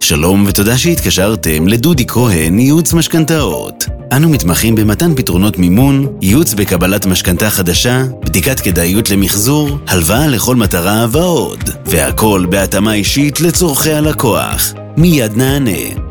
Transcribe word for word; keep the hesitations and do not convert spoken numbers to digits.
שלום ותודה שהתקשרתם לדודי כהן, ייעוץ משכנתאות. אנו מתמחים במתן פתרונות מימון, ייעוץ בקבלת משכנתה חדשה, בדיקת כדאיות למחזור, הלוואה לכל מטרה ועוד. והכל בהתאמה אישית לצורכי הלקוח. מיד נענה.